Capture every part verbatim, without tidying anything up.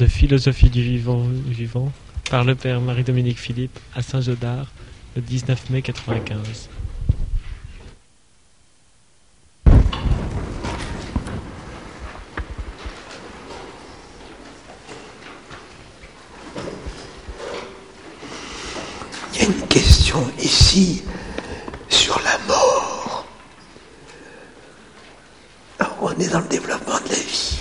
de philosophie du vivant, vivant par le père Marie-Dominique Philippe à Saint-Gaudard le dix-neuf mai quatre-vingt-quinze. Il y a une question ici sur la mort. Alors, on est dans le développement de la vie.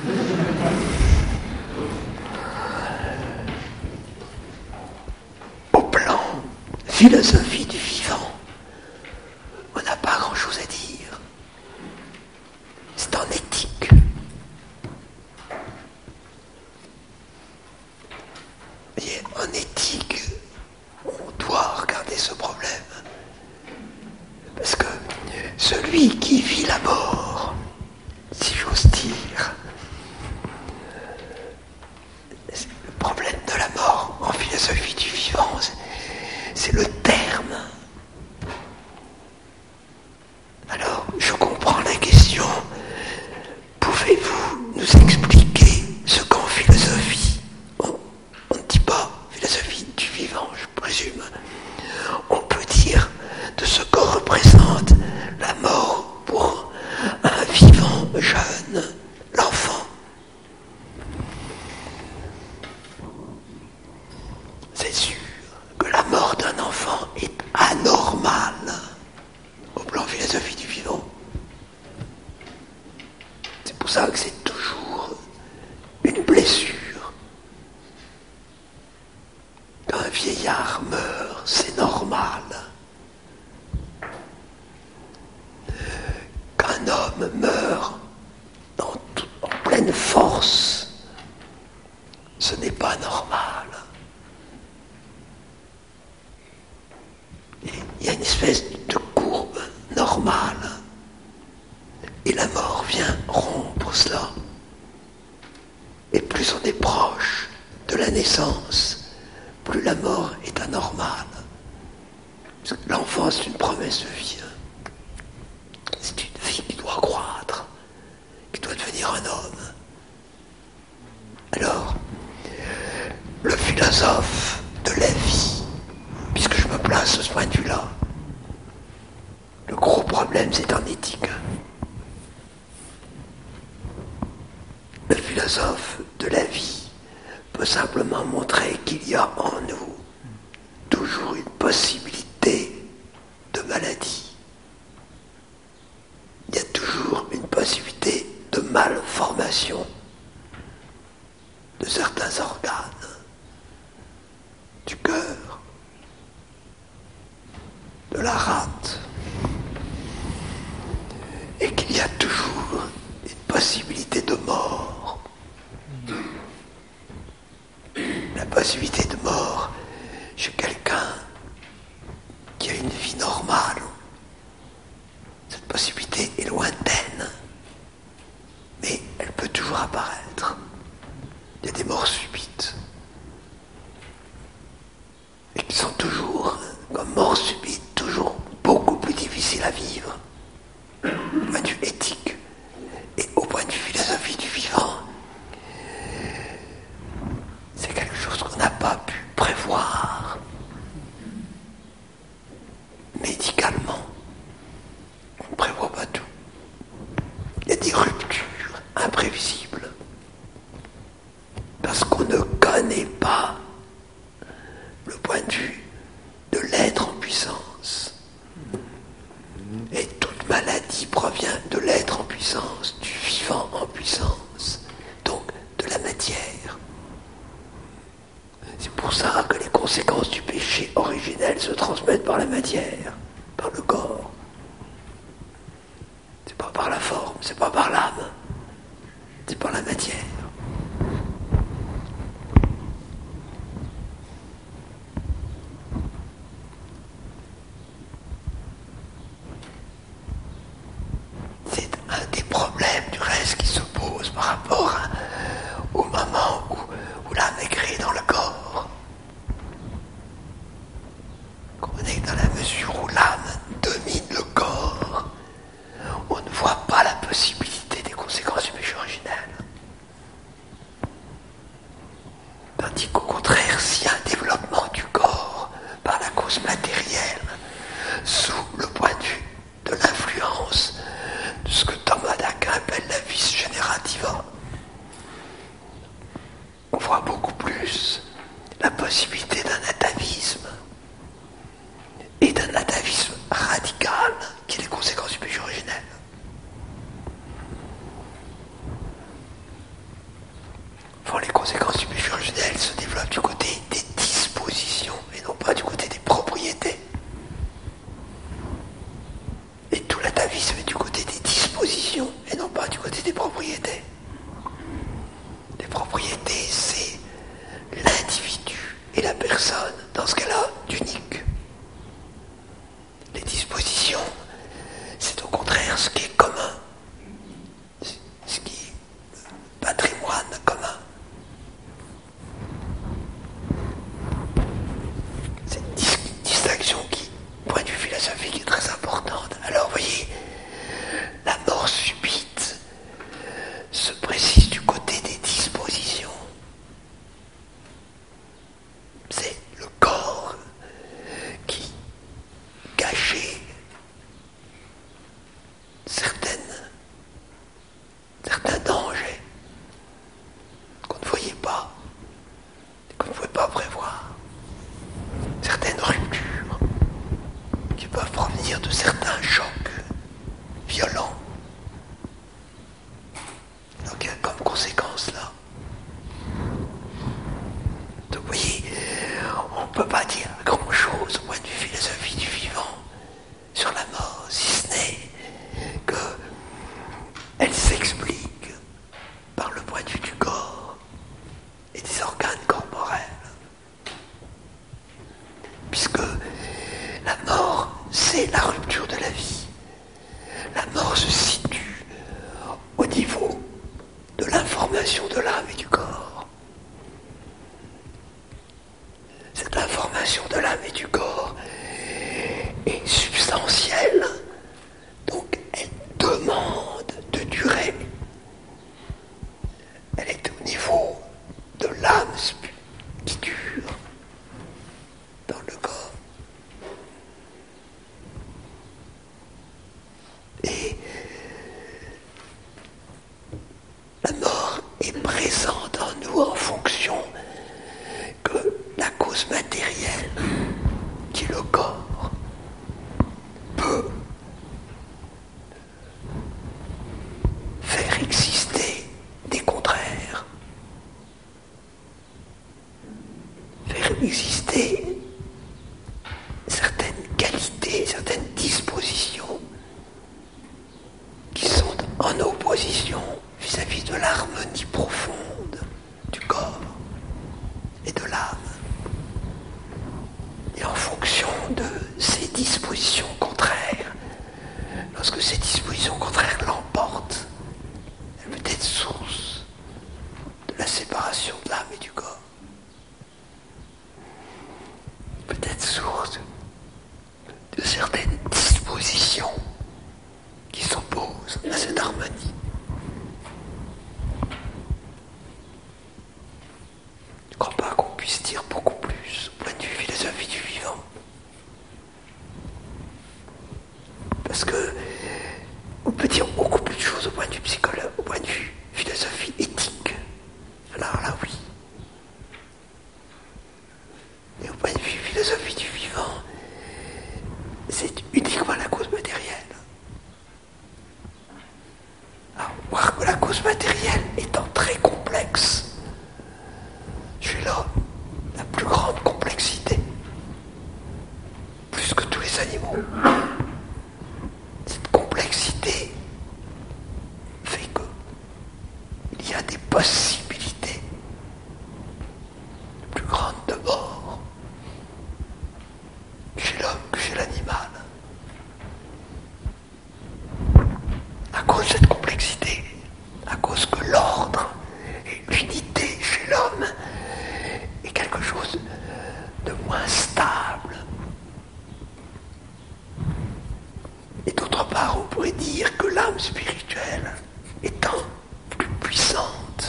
Au plan philosophie du vivant, on n'a pas grand-chose à dire. C'est en éthique. Et en éthique, on doit regarder ce problème. Parce que celui qui vit la mort, si j'ose dire, le problème de la mort en philosophie du vivant, c'est le terme. Alors, je comprends la question. Pouvez-vous nous expliquer ce qu'en philosophie, on, on ne dit pas philosophie du vivant, je présume, on peut dire de ce que représente la mort pour un vivant jeune, l'enfant. C'est sûr que la mort d'un enfant est anormale au plan philosophie du vivant. C'est pour ça que c'est toujours une blessure. Quand un vieillard meurt, c'est normal. Qu'un homme meurt dans tout, en pleine force, ce n'est pas normal. Il y a une espèce de courbe normale. Et la mort vient rompre cela. Et plus on est proche de la naissance, plus la mort est anormale. Parce que l'enfant, c'est une promesse de vie. C'est une vie qui doit croître, qui doit devenir un homme. Alors, le philosophe de la vie, puisque je me place de ce point de vue-là, le gros problème, c'est en éthique. Le philosophe de la vie peut simplement montrer qu'il y a en nous toujours une possibilité de maladie. Il y a toujours une possibilité de malformation de certains organes, du cœur, de la rate, et qu'il y a toujours une possibilité de mort. La possibilité de mort chez quelqu'un qui a une vie normale, cette possibilité est lointaine, mais elle peut toujours apparaître. Il y a des morts subites, et qui sont toujours, comme morts subites, toujours beaucoup plus difficiles à vivre, au point de vue éthique et au point de vue philosophie du vivant. C'est quelque chose qu'on n'a pas pu prévoir médicalement. On ne prévoit pas tout. Il y a des ruptures imprévisibles parce qu'on ne connaît pas le point de vue de l'être en puissance. Et toute maladie provient de l'être en puissance, du vivant en puissance, donc de la matière. C'est pour ça que les conséquences du péché originel se transmettent par la matière, par le corps. C'est pas par la forme, c'est pas par l'âme, c'est par la matière. C'est un des problèmes du reste qui se pose par rapport à, au moment où, où l'âme est créée dans le corps. On est dans la mesure où l'âme domine le corps, on ne voit pas la possibilité des conséquences du péché originel. dispositions et non pas du côté des propriétés. Les propriétés, c'est l'individu et la personne dans ce cas-là d'unique. Les dispositions, c'est au contraire ce qui est commun, ce qui est patrimoine commun. C'est une dis- distinction qui, point de vue philosophique, est très importante. Alors, vous voyez, la mort subite se précise du côté des dispositions. C'est le corps qui, caché certaines, certains dangers qu'on ne voyait pas, qu'on ne pouvait pas prévoir, certaines ruptures qui peuvent provenir de certains chocs violents. Donc il y a comme conséquence là. Donc vous voyez, on ne peut pas dire grand-chose au point de vue philosophie du vivant sur la mort, si ce n'est qu'elle s'explique par le point de vue du corps et des organes corporels. Puisque la mort, c'est la rupture de la vie. La mort se situe au niveau de l'information de l'âme et du corps. Cette information de l'âme et du corps est substantielle, donc elle demande de durer. Elle est au niveau de l'âme qui dure dans le corps. Et la mort est présente en nous en fonction que la cause matérielle, qui est le corps, peut faire exister des contraires, faire exister certaines qualités, certaines dispositions qui sont en opposition vis-à-vis de l'harmonie profonde du corps et de l'âme. Et en fonction de ces dispositions contraires, lorsque ces dispositions contraires l'emportent, elle peut être source de la séparation de l'âme et du corps. Peut être source de certaines dispositions qui s'opposent à cette harmonie. Je ne crois pas qu'on puisse dire beaucoup plus au point de vue philosophie du vivant. Parce que on peut dire beaucoup plus de choses au point de vue psychologue, au point de vue philosophie éthique. Alors là, oui. Et au point de vue philosophie du vivant, c'est uniquement la cause matérielle. Alors, voir que la cause matérielle étant très complexe, chez l'homme, la plus grande complexité, plus que tous les animaux, cette complexité fait qu'il y a des possibilités plus grandes de mort chez l'homme que chez l'animal. À cause de cette complexité, à cause que l'ordre et l'unité chez l'homme est quelque chose de moins stable. Et d'autre part, on pourrait dire que l'âme spirituelle étant plus puissante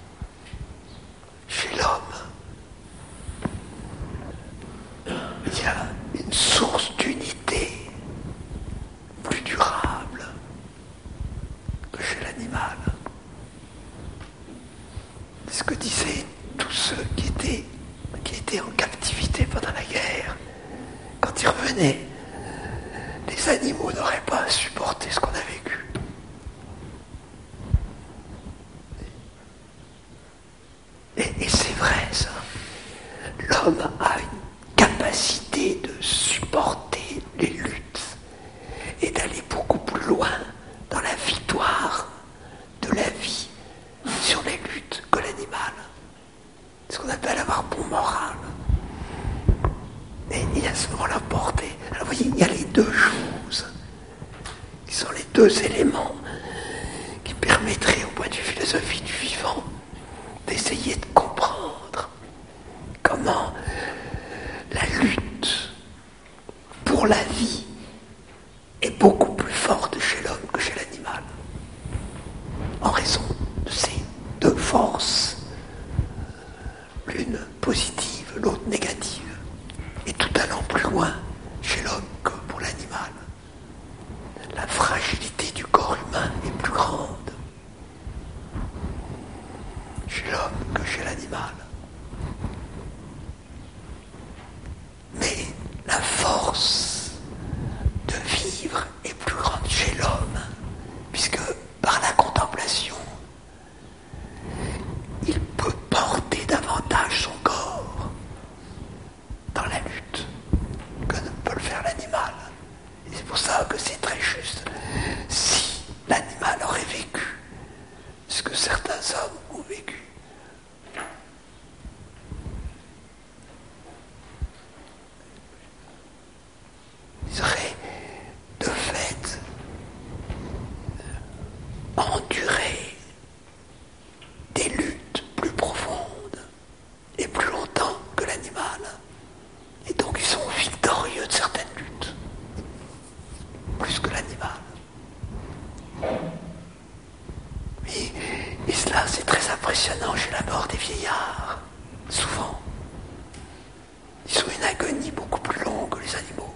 chez l'homme, il y a une source d'unité plus durable que chez l'animal. C'est ce que disaient tous ceux qui étaient, qui étaient en captivité pendant la guerre. Quand ils revenaient, les animaux n'auraient pas supporté ce qu'on a vécu. Et, et c'est vrai, ça. L'homme a une capacité de supporter les luttes et d'aller beaucoup plus loin dans la victoire deux éléments qui permettraient au point de vue philosophie du vivant d'essayer de comprendre comment la lutte pour la vie est beaucoup plus forte chez l'homme que chez l'animal, en raison de ces deux forces, l'une positive, l'autre négative, et tout allant plus loin chez l'homme que pour l'animal. La fragilité du corps humain est plus grande chez l'homme que chez l'animal. Mais la force de vivre est plus grande chez l'homme, puisque par la contemplation, il peut porter davantage son corps dans la lutte que ne peut le faire l'animal. Et c'est pour ça que c'est très juste. Si l'animal aurait vécu ce que certains hommes ont vécu, ils auraient de fait enduré des luttes plus profondes et plus longtemps que l'animal. Et donc ils sont victorieux de certaines luttes, plus que l'animal. Et, et cela, c'est très impressionnant chez la mort des vieillards. Souvent, ils ont une agonie beaucoup plus longue que les animaux.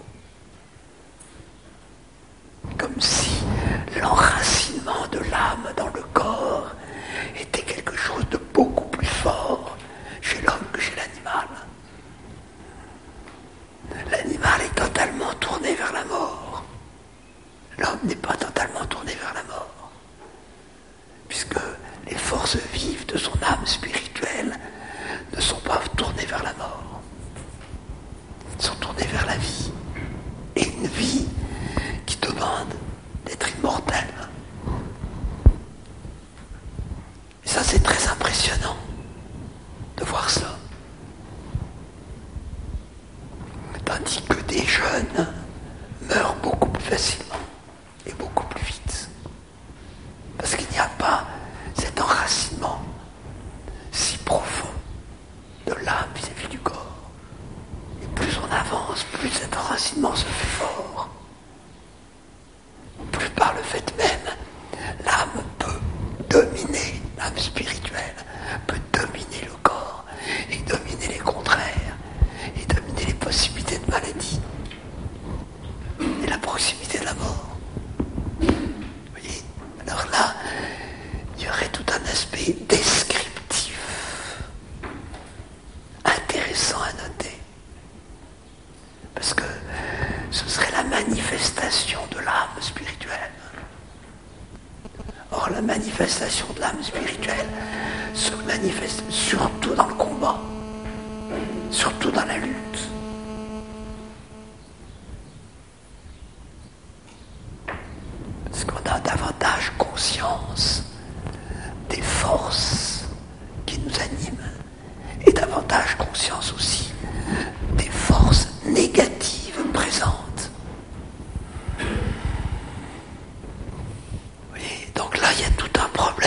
Comme si l'enracinement de l'âme dans le corps était quelque chose de beaucoup plus fort chez l'homme que chez l'animal. L'animal est totalement tourné vers la mort. L'homme n'est pas totalement tourné vers la mort, puisque les forces vives de son âme spirituelle ne sont pas tournées vers la mort. Elles sont tournées vers la vie. Et une vie qui demande d'être immortelle. Et ça, c'est très impressionnant de voir ça. Tandis que des jeunes meurent beaucoup plus facilement et beaucoup plus vite. Parce qu'il n'y a pas cet enracinement si profond de l'âme vis-à-vis du corps. Et plus on avance, plus cet enracinement se fait fort. Plus par le fait même, l'âme peut dominer, l'âme spirituelle peut dominer le corps et dominer les contraires et dominer les possibilités de maladie et la proximité de la mort. Vous voyez ? Alors là, il y aurait tout un aspect descriptif intéressant à noter, parce que ce serait la manifestation de l'âme spirituelle. Or, la manifestation de l'âme spirituelle se manifeste surtout dans le combat, surtout dans la lutte. Parce qu'on a davantage conscience des forces qui nous animent et davantage conscience aussi des forces négatives présentes. Donc là, il y a tout un problème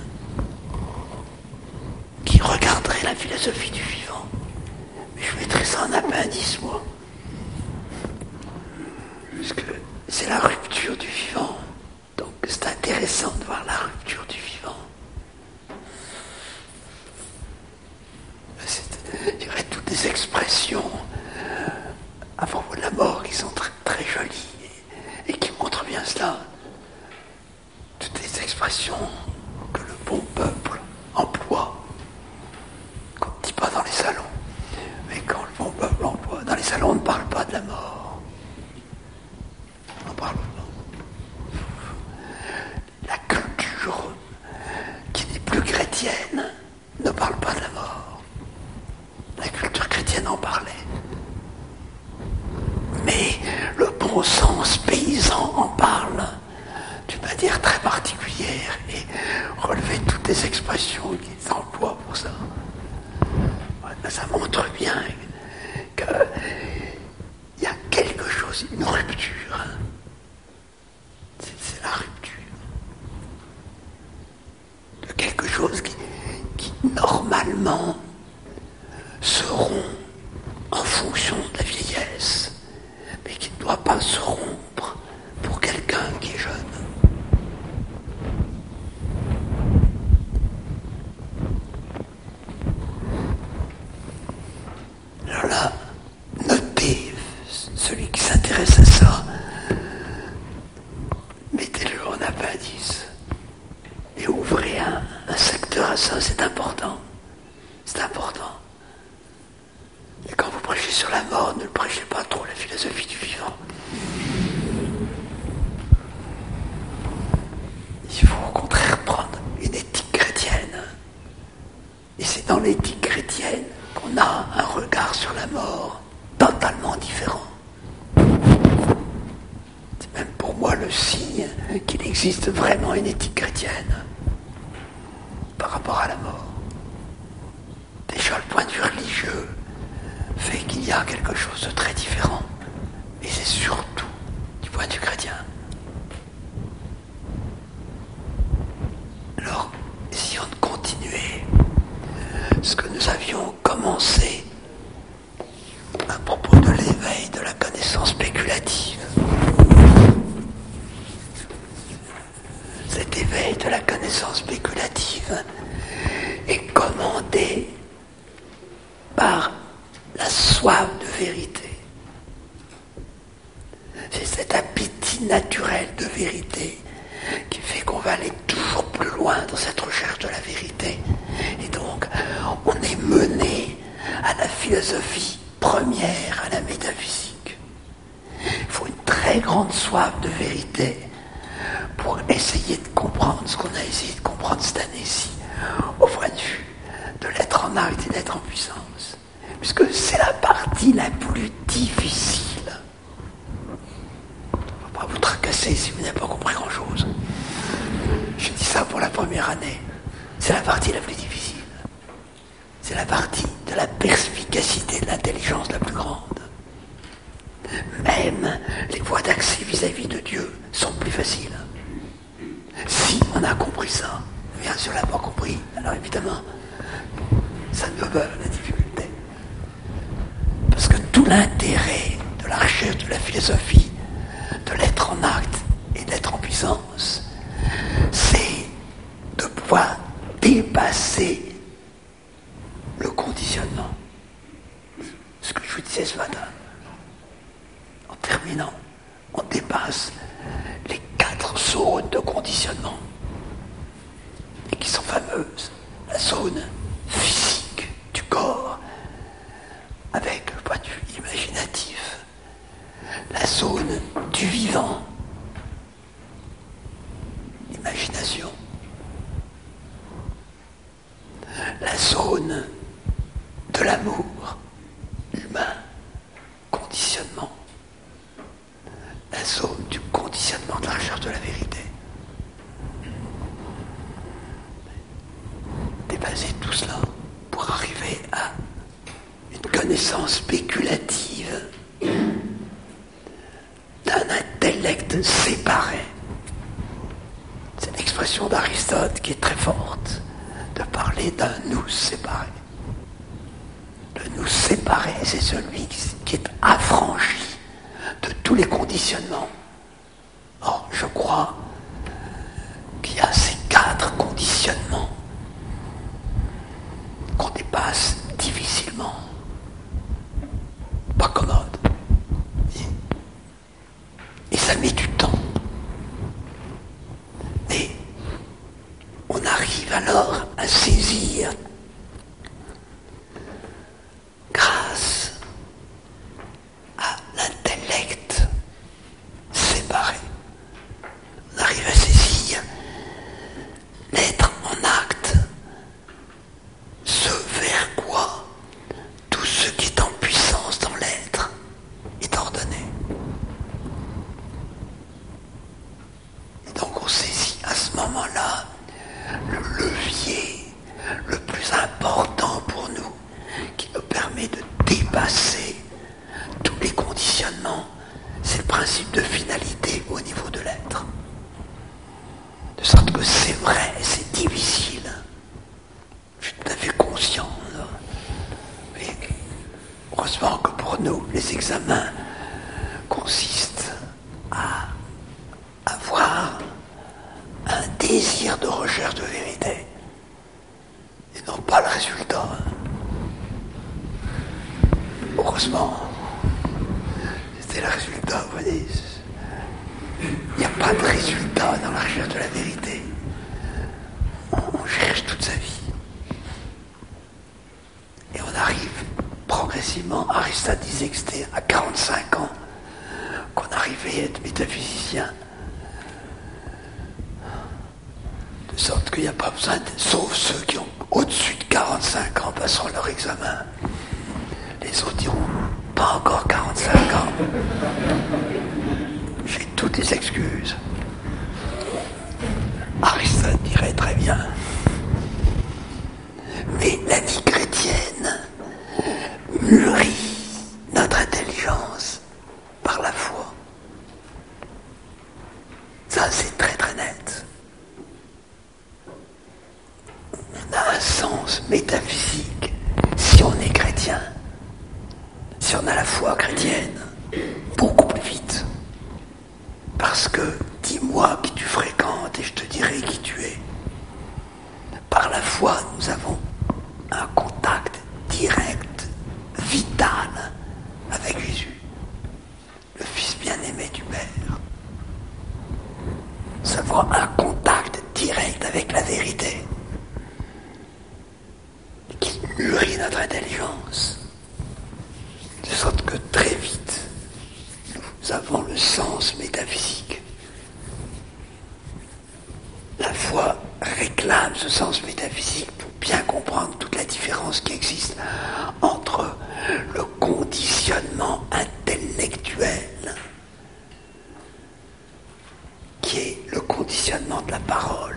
qui regarderait la philosophie du vivant. Mais je mettrais ça en appendice, moi. Parce que c'est la rupture du vivant. Donc c'est intéressant de voir la rupture du vivant. C'est, il y aurait toutes des expressions à propos de la mort qui sont très, très jolies et, et qui montrent bien cela. Toutes les expressions que le bon peuple emploie, qu'on ne dit pas dans les salons, mais quand le bon peuple emploie, dans les salons on ne parle pas de la mort. On ne parle pas. La culture qui n'est plus chrétienne ne parle pas de la mort. La culture chrétienne en parlait. Mais le bon sens paysan en parle d'une manière très particulière et relever toutes les expressions qu'ils emploient pour ça. Ça montre bien qu'il y a quelque chose, une rupture. C'est, c'est la rupture. normalement se rompt en fonction de la vieillesse, mais qui ne doit pas se rompre pour quelqu'un qui est jeune. Alors là, notez, celui qui s'intéresse à ça, mettez-le en appendice et ouvrez un, un secteur à ça, c'est important. C'est important. Et quand vous prêchez sur la mort, ne prêchez pas trop la philosophie du vivant. Il faut au contraire prendre une éthique chrétienne. Et c'est dans l'éthique chrétienne qu'on a un regard sur la mort totalement différent. C'est même pour moi le signe qu'il existe vraiment une éthique chrétienne par rapport à la mort. Déjà, le point de vue religieux fait qu'il y a quelque chose de très différent. Et c'est surtout du point de vue chrétien. Alors, essayons de continuer ce que nous avions commencé à propos de l'éveil de la connaissance spéculative. Cet éveil de la connaissance spéculative est commandé par la soif de vérité. C'est cet appétit naturel de vérité qui fait qu'on va aller toujours plus loin dans cette recherche de la vérité. Et donc, on est mené à la philosophie première, à la métaphysique. Il faut une très grande soif de vérité pour essayer de comprendre ce qu'on a essayé de comprendre cette année-ci, au point de vue de l'être en acte et d'être en puissance. Puisque c'est la partie la plus difficile. On ne va pas vous tracasser si vous n'avez pas compris grand-chose. Je dis ça pour la première année. C'est la partie la plus difficile. C'est la partie de la perspicacité, de l'intelligence la plus grande. Même les voies d'accès vis-à-vis de Dieu sont plus faciles. Si on a compris ça, bien sûr on l'a pas compris, alors évidemment, ça demeure la difficulté. Parce que tout l'intérêt de la recherche de la philosophie, de l'être en acte et d'être en puissance, c'est de pouvoir dépasser le conditionnement. Ce que je vous disais ce matin. En terminant, on dépasse les quatre zones de conditionnement et qui sont fameuses. La zone physique du corps avec le point de vue imaginatif, la zone du vivant, l'imagination, la zone de l'amour humain, conditionnement, la zone du conditionnement de la recherche de la vérité. Dépasser tout cela pour arriver à une connaissance spéculative d'un intellect séparé. C'est l'expression d'Aristote qui est très forte, de parler d'un nous séparé. Le nous séparé, c'est celui qui est affranchi de tous les conditionnements. Or, je crois qu'il y a ces quatre conditionnements qu'on dépasse difficilement. Pas commode. Et ça met du temps. Mais on arrive alors à saisir, grâce à l'intellect séparé, on arrive à saisir l'être en acte, ce vers quoi tout ce qui est en puissance dans l'être est ordonné. Et donc on saisit à ce moment-là le levier le plus important pour nous, qui nous permet de dépasser tous les conditionnements, c'est le principe de finalité au niveau de l'être. De sorte que c'est vrai, c'est difficile. Je suis tout à fait conscient désir de recherche de vérité, et non pas le résultat. Heureusement, c'était le résultat, vous voyez. Il n'y a pas de résultat dans la recherche de la vérité. On cherche toute sa vie. Et on arrive progressivement, Aristote disait que c'était à quarante-cinq ans qu'on arrivait à être métaphysicien. De sorte qu'il n'y a pas besoin, de, sauf ceux qui ont au-dessus de quarante-cinq ans passeront leur examen. Les autres diront, pas encore quarante-cinq ans. J'ai toutes les excuses. Aristote dirait très bien. Mais la vie chrétienne mûrit notre intelligence par la foi. Ça, c'est très très net. On a un sens métaphysique si on est chrétien. Si on a la foi chrétienne, beaucoup plus vite. Parce que dis-moi qui tu fréquentes et je te dirai qui tu es. Par la foi, nous avons un contact direct, vital avec Jésus, le Fils bien-aimé du Père. Nous avons un contact direct avec la vérité qui mûrit notre intelligence. De sorte que très vite, nous avons le sens métaphysique. La foi réclame ce sens métaphysique pour bien comprendre toute la différence qui existe entre le conditionnement intellectuel, qui est le conditionnement de la parole,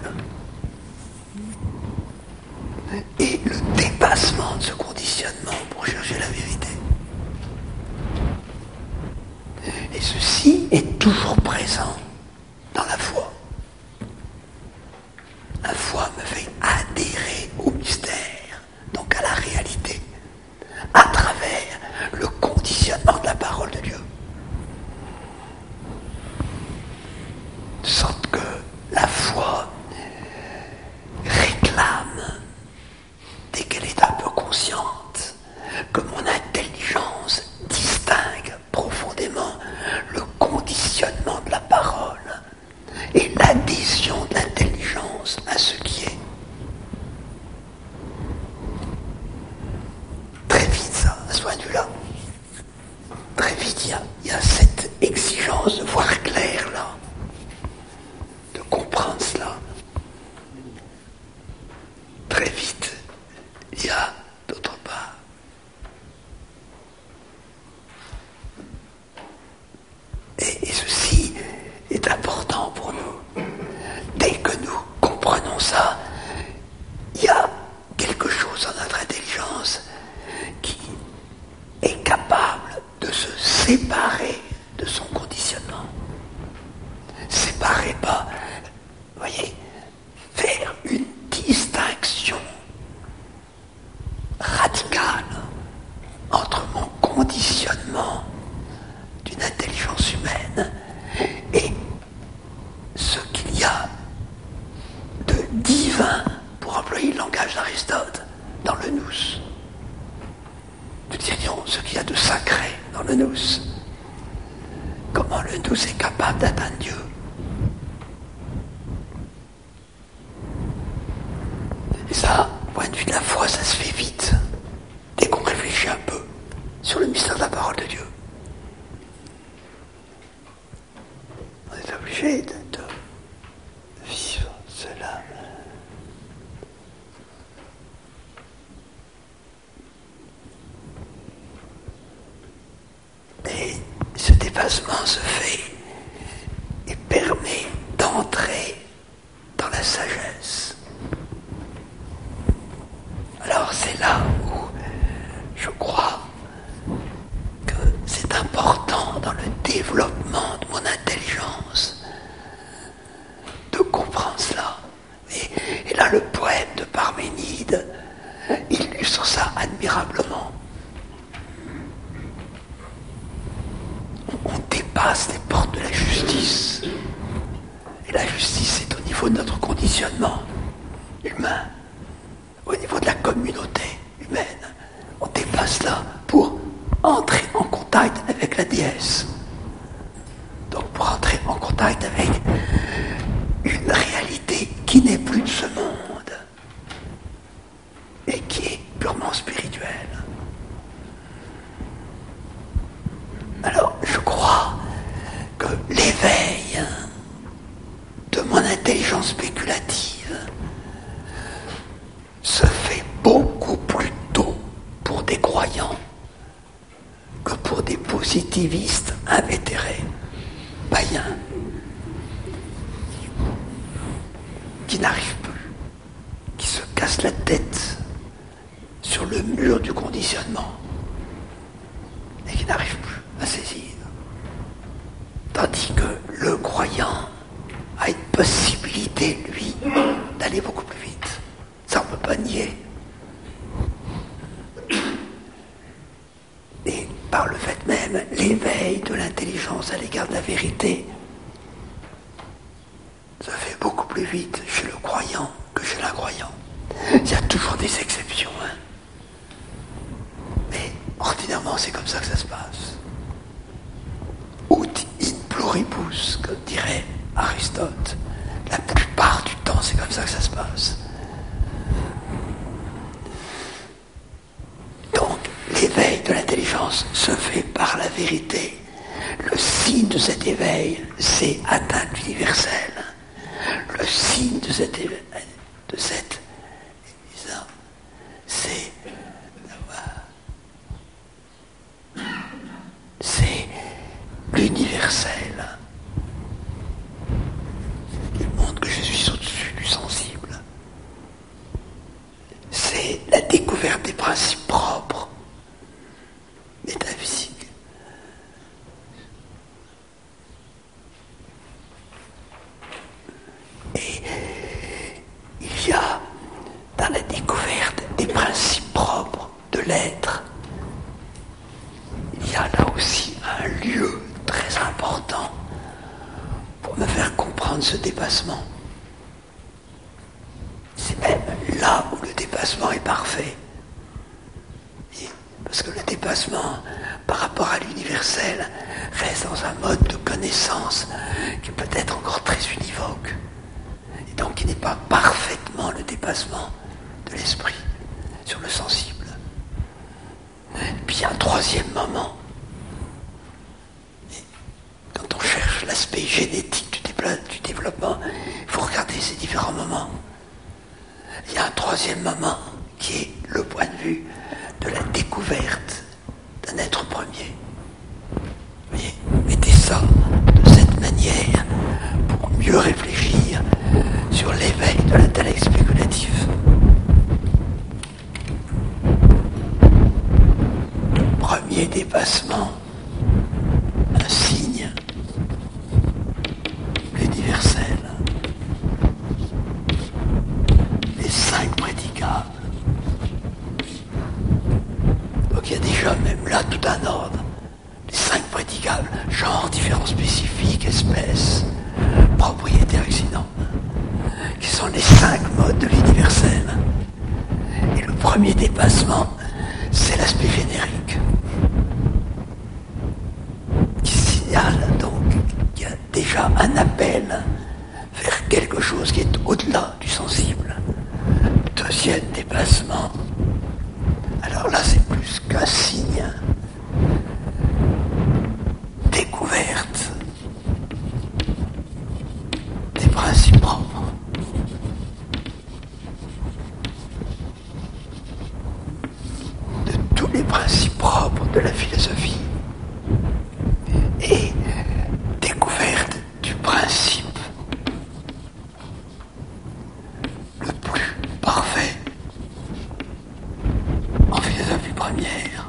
et le dépassement de ce conditionnement pour chercher la vérité. Et ceci est toujours présent dans la foi. La foi me fait adhérer au mystère, donc à la réalité, à travers le conditionnement de la parole de Dieu. De sorte que la foi réclame, dès qu'elle est un peu consciente, que mon intelligence distingue profondément le conditionnement de la parole et l'adhésion de l'intelligence à ce qui est. Très vite ça, à ce point de vue-là. Très vite, il y a, il y a cette exigence de voir clair là, de comprendre cela. Très vite, il y a d'autre part Et, et ceci est important pour nous. Dès que nous comprenons ça, il y a quelque chose dans notre intelligence qui est capable de se séparer de son conditionnement. Séparer pas, vous voyez, faire une distinction radicale entre mon conditionnement d'une intelligence humaine et ce qu'il y a de divin, pour employer le langage d'Aristote, dans le nous. Nous dirions ce qu'il y a de sacré dans le nous. Comment le nous est capable d'atteindre Dieu. Et ça, au point de vue de la foi, ça se fait vite, dès qu'on réfléchit un peu sur le mystère de la parole de Dieu. On est obligé de, de vivre cela. Et ce dépassement se fait et permet d'entrer dans la sagesse. Alors c'est là où je crois que c'est important dans le développement de mon intelligence de comprendre cela. Et, et là le poème de Parménide illustre ça admirablement. On, on dépasse les portes de la justice. Et la justice est au niveau niveau de notre conditionnement humain, au niveau de la communauté humaine, on dépasse là pour entrer en contact avec la déesse. Donc pour entrer en contact avec une réalité qui n'est plus de ce monde et qui est purement spirituelle. Alors je crois que l'éveil de mon intelligence spéculative se fait beaucoup plus tôt pour des croyants que pour des positivistes invétérés, païens, qui n'arrivent plus, qui se cassent la tête sur le mur du conditionnement et qui n'arrivent plus à saisir. Tandis que le croyant a une possibilité, lui, d'aller beaucoup plus vite. Ça, on ne peut pas nier. Et par le fait même, l'éveil de l'intelligence à l'égard de la vérité se fait beaucoup plus vite chez le croyant que chez l'incroyant. Il y a toujours des exceptions, hein. Mais ordinairement, c'est comme ça que ça se passe. Ut in pluribus, comme dirait Aristote. La plupart du temps, c'est comme ça que ça se passe. Donc, l'éveil de l'intelligence se fait par la vérité. Le signe de cet éveil, c'est atteindre l'universel. Le signe de cet éveil, de cette, c'est, c'est l'universel. Il montre que je suis au-dessus du sensible. C'est la découverte des principes propres, métaphysiques. Et il y a dans la découverte des principes propres de l'être, il y a là aussi un lieu très important pour me faire comprendre ce dépassement. C'est même là où le dépassement est parfait. Et parce que le dépassement par rapport à l'universel reste dans un mode de connaissance qui peut être encore très univoque. Et donc il n'est pas parfaitement le dépassement de l'esprit sur le sensible. Et puis il y a un troisième moment. Et quand on cherche l'aspect génétique du, dé- du développement, il faut regarder ces différents moments. Il y a un troisième moment qui est le point de vue de la découverte d'un être premier. Vous voyez, mettez ça de cette manière pour mieux réfléchir sur l'éveil de l'intellect spéculatif. Premier dépassement, un signe, l'universel. Les cinq prédicables. Donc il y a déjà même là tout un ordre. Les cinq prédicables, genre, différents spécifiques, espèces, propriétés, accidents, qui sont les cinq modes de l'universel. Et le premier dépassement, c'est l'aspect générique, qui signale donc qu'il y a déjà un appel vers quelque chose qui est au-delà du sensible. Deuxième dépassement, alors là c'est plus qu'un signe, découverte des principes propres. De tous les principes propres de la philosophie. Et découverte du principe le plus parfait en philosophie première.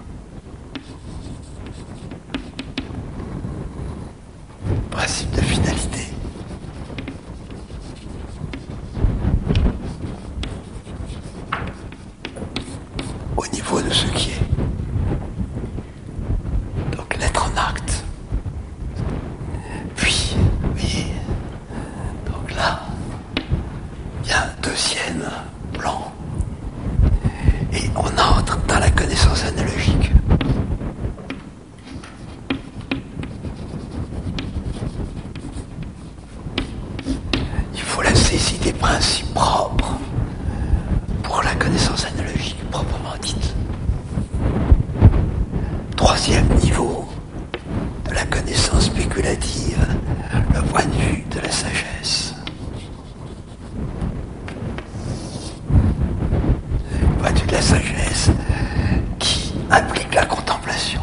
Principe de finalité. Au niveau de ce qui est. deuxième plan. Et on entre dans la connaissance analogique. Il faut la saisie des principes propres pour la connaissance analogique proprement dite. Troisième niveau de la connaissance spéculative, le point de vue de la sagesse. Le point de vue de la sagesse qui implique la contemplation.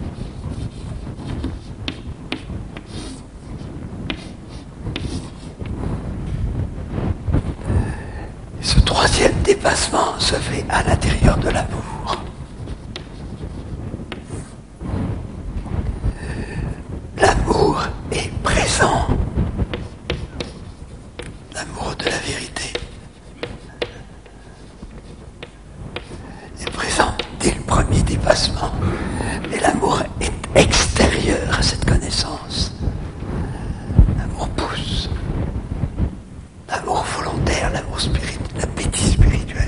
Ce troisième dépassement se fait à l'intérieur de l'amour. L'amour est présent. L'amour de la vérité est présent dès le premier dépassement. Mais l'amour est extérieur à cette connaissance. L'amour pousse. L'amour volontaire, l'amour spirituel, l'appétit spirituel.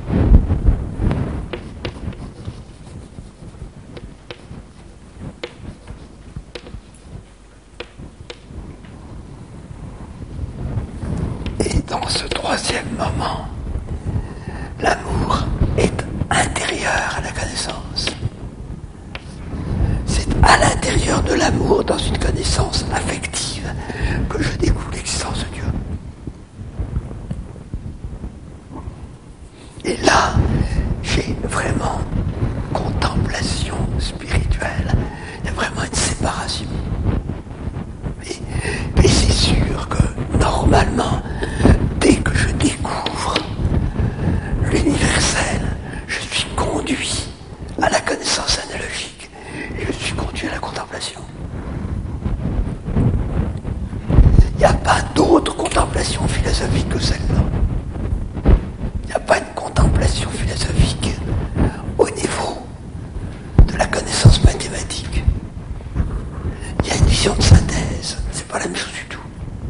Et dans ce troisième moment, l'amour est intérieur à la connaissance. C'est à l'intérieur de l'amour, dans une connaissance affective, que je découvre l'existence de Dieu. Et là, j'ai vraiment contemplation spirituelle. Il y a vraiment une séparation. Et, et c'est sûr que, normalement, dès que je découvre l'universel, je suis conduit à la connaissance analogique et je suis conduit à la contemplation. Il n'y a pas d'autre contemplation philosophique que celle-là. Il n'y a pas une contemplation philosophique au niveau de la connaissance mathématique. Il y a une vision de synthèse, c'est pas la même chose du tout.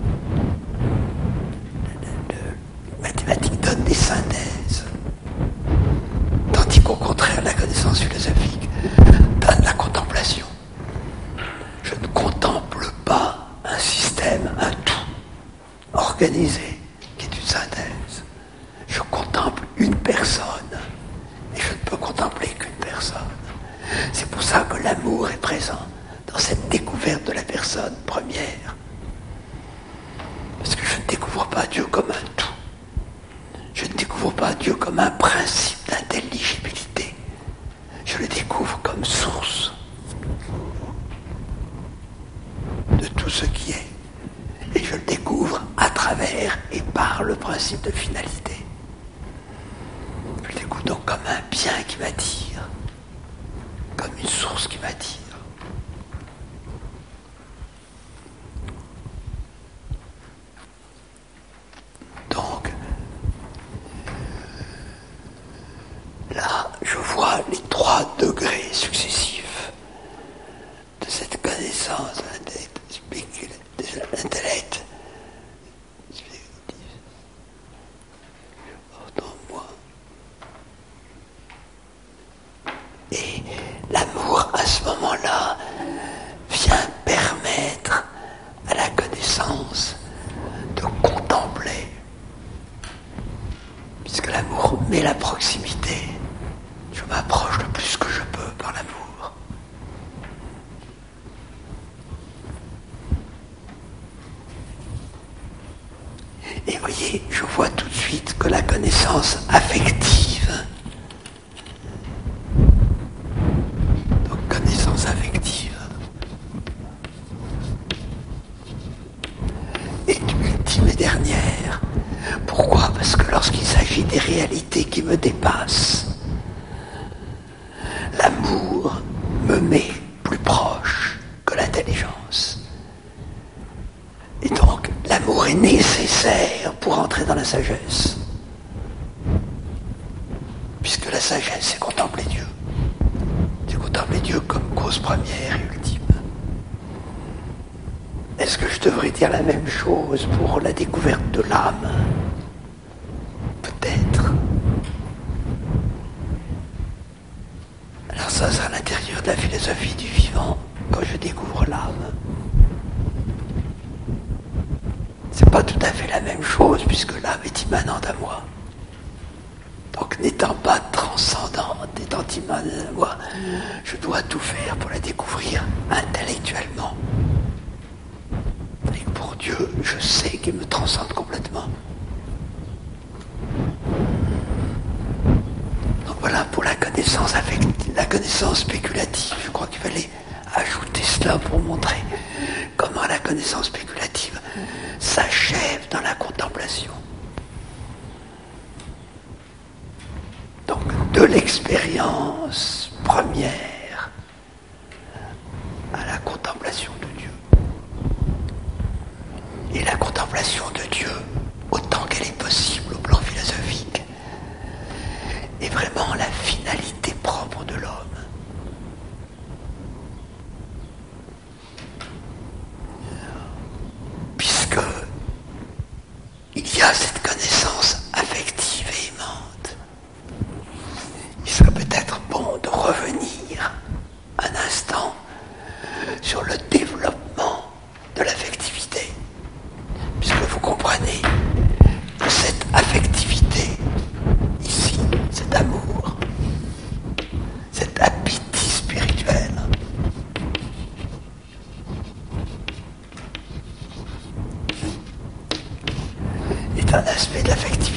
La mathématique donne des synthèses, tandis qu'au contraire, la connaissance philosophique donne la contemplation. Je ne contemple pas un système, un tout organisé qui est une synthèse. Je contemple une personne et je ne peux contempler qu'une personne. C'est pour ça que l'amour est présent dans cette découverte de la personne première. Parce que je ne découvre pas Dieu comme un tout. Je ne découvre pas Dieu comme un principe d'intelligibilité. Je le découvre comme source de tout ce qui est. Et je le découvre à travers et par le principe de finalité. Je le découvre donc comme un bien qui m'attire, comme une source qui m'attire. Donc, là, je vois les trois degrés successifs de cette connaissance spéculative, de l'intellect spéculatif. Ordonne-moi. Et l'amour, à ce moment-là, vient permettre à la connaissance de contempler. Puisque l'amour met la proximité. Je m'approche le plus que je peux par l'amour. Et voyez, je vois tout de suite que la connaissance affective, donc connaissance affective, est ultime et dernière. Pourquoi ? Parce que lorsqu'il s'agit des réalités qui me dépassent, l'amour me met plus proche que l'intelligence. Et donc, l'amour est nécessaire pour entrer dans la sagesse. Puisque la sagesse, c'est contempler Dieu. C'est contempler Dieu comme cause première et ultime. Est-ce que je devrais dire la même chose pour la découverte de l'âme ? philosophie du vivant quand je découvre l'âme. C'est pas tout à fait la même chose puisque l'âme est immanente à moi. Donc n'étant pas transcendante, étant immanente à moi, je dois tout faire pour la découvrir intellectuellement. Et pour Dieu, je sais qu'il me transcende complètement. Donc voilà pour la connaissance affective, la connaissance spéculative. Je crois qu'il fallait ajouter cela pour montrer comment la connaissance spéculative s'achève dans la contemplation. Donc de l'expérience première à la contemplation de Dieu. Et la contemplation de Dieu, autant qu'elle est possible au plan philosophique, est vraiment la finalité propre de l'homme. Puisque il y a cette connaissance affective et aimante, il serait peut-être bon de revenir un instant sur le développement de l'affectivité, puisque vous comprenez que cette affectivité, ici, cet amour, cet appétit spirituel, est un aspect de l'affectivité